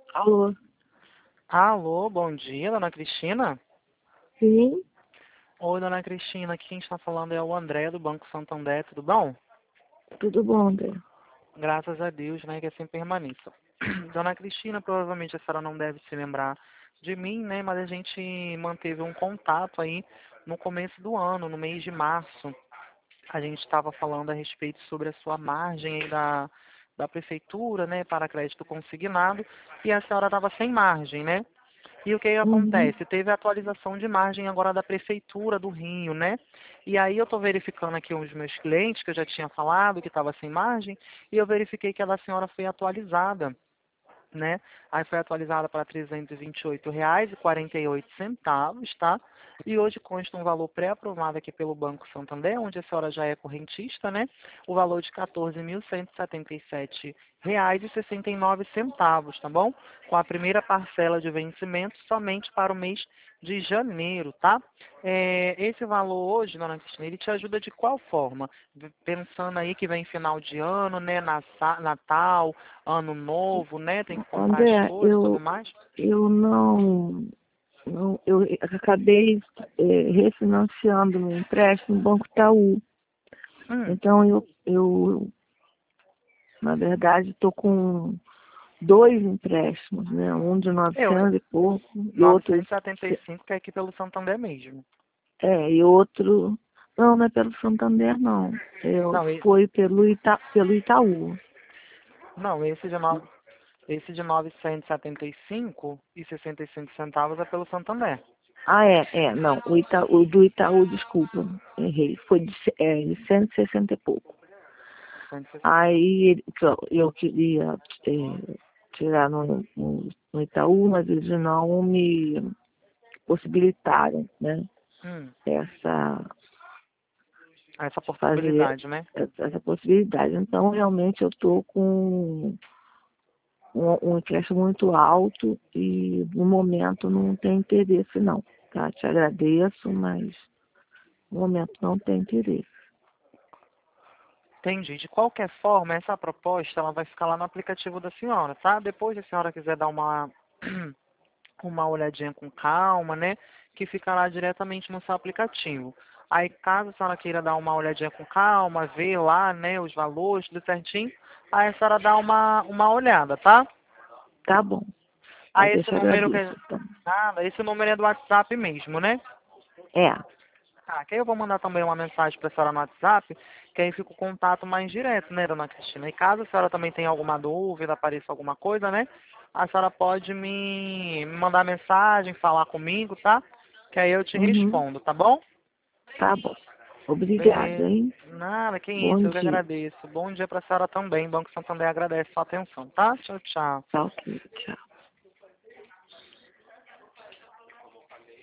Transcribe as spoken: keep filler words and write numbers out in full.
Alô? Alô, bom dia, dona Cristina. Sim, Oi, dona Cristina, aqui quem está falando é o André do Banco Santander, tudo bom? tudo bom, André? Graças a Deus, né, que assim permaneça. Dona Cristina, provavelmente a senhora não deve se lembrar de mim, né, mas a gente manteve um contato aí no começo do ano, no mês de março. A gente estava falando a respeito sobre a sua margem aí da, da prefeitura, né, para crédito consignado, e a senhora estava sem margem, né? E o que que Uhum. acontece? Teve a atualização de margem agora da Prefeitura do Rio, né? E aí eu estou verificando aqui os meus clientes, que eu já tinha falado que estava sem margem, e eu verifiquei que a da senhora foi atualizada, né? Aí foi atualizada para trezentos e vinte e oito reais e quarenta e oito centavos, tá? E hoje consta um valor pré-aprovado aqui pelo Banco Santander, onde a senhora já é correntista, né? O valor de quatorze mil cento e setenta e sete reais e sessenta e nove centavos, tá bom? Com a primeira parcela de vencimento somente para o mês de janeiro, tá? É, esse valor hoje, dona Cristina, ele te ajuda de qual forma? Pensando aí que vem final de ano, né? Nassa- Natal, ano novo, né? Tem que comprar as André, coisas e tudo eu, mais. eu não, não eu acabei é, refinanciando meu empréstimo no Banco Itaú. Hum, Então eu, eu na verdade, estou com dois empréstimos, né? Um de eu, novecentos e pouco e outro novecentos e setenta e cinco, que é aqui pelo Santander mesmo. é, e outro não, não é pelo Santander não. É, Não, e- foi pelo Ita, pelo Itaú. não, esse de, no, esse de novecentos e setenta e cinco e sessenta e cinco centavos é pelo Santander. Ah, é, é, não, o, Ita, o do Itaú, desculpa, errei, foi de, ce- é, de cento e sessenta e pouco. cento e sessenta. Aí ele- que eu eu queria é, tirar no, no, no Itaú, mas eles não me possibilitaram, né, Hum, essa, essa fazer possibilidade, né? essa, essa possibilidade. Então, realmente, eu estou com um, um empréstimo muito alto e, no momento, não tem interesse, não. Tá? Te agradeço, mas no momento não tem interesse. Entendi. De qualquer forma, essa proposta ela vai ficar lá no aplicativo da senhora, tá? Depois, se a senhora quiser dar uma uma olhadinha com calma, né? Que fica lá diretamente no seu aplicativo. Aí, caso a senhora queira dar uma olhadinha com calma, ver lá, né, os valores, tudo certinho, aí a senhora dá uma, uma olhada, tá? Tá bom. Mas Aí eu esse te número que... agradeço. Então. Nada, esse número é do WhatsApp mesmo, né? É, Tá, que aí eu vou mandar também uma mensagem para a senhora no WhatsApp, que aí fica o contato mais direto, né, dona Cristina? E caso a senhora também tenha alguma dúvida, apareça alguma coisa, né, a senhora pode me, me mandar mensagem, falar comigo, tá? Que aí eu te uhum, respondo, tá bom? tá bom. Obrigada, Beleza. hein? Nada, que isso, Bom eu que dia. agradeço. Bom dia para a senhora também. Banco Santander agradece a sua atenção, tá? Tchau, tchau. Tá ok, tchau.